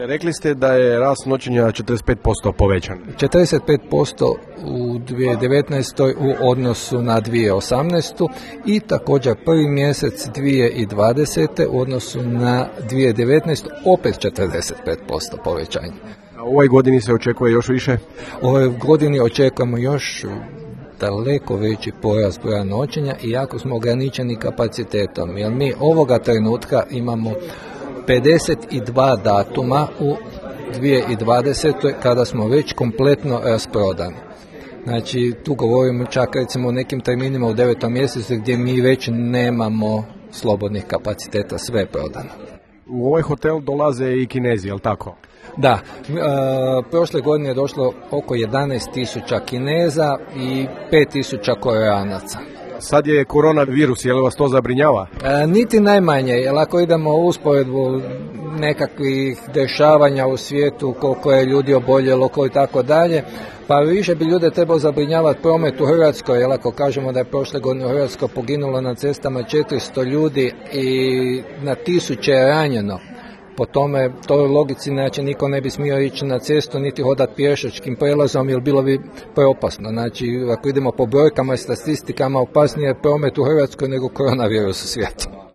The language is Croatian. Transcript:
Rekli ste da je rast noćenja 45% povećan. 45% u 2019. u odnosu na 2018. i također prvi mjesec 2020. u odnosu na 2019. opet 45% povećanje. A u ovoj godini se očekuje još više? U ovoj godini očekujemo još daleko veći porast broja noćenja, iako smo ograničeni kapacitetom, jer mi ovoga trenutka imamo 52 datuma u 2020. kada smo već kompletno rasprodani. Znači, tu govorimo čak recimo o nekim terminima u 9. mjesecu gdje mi već nemamo slobodnih kapaciteta, sve je prodano. U ovaj hotel dolaze i Kinezi, je li tako? Da, prošle godine je došlo oko 11.000 Kineza i 5.000 Koreanaca. Sad je koronavirus, je li vas to zabrinjava? Niti najmanje, jer ako idemo u usporedbu nekakvih dešavanja u svijetu, koliko je ljudi oboljelo, i tako dalje, pa više bi ljude trebalo zabrinjavati promet u Hrvatskoj, jer ako kažemo da je prošle godine u Hrvatskoj poginulo na cestama 400 ljudi i na 1000 je ranjeno. Po tome, toj logici, znači niko ne bi smio ići na cestu niti hodati pješačkim prijelazom, jer bilo bi preopasno. Znači, ako idemo po brojkama i statistikama, opasnije je promet u Hrvatskoj nego koronavirus u svijetu.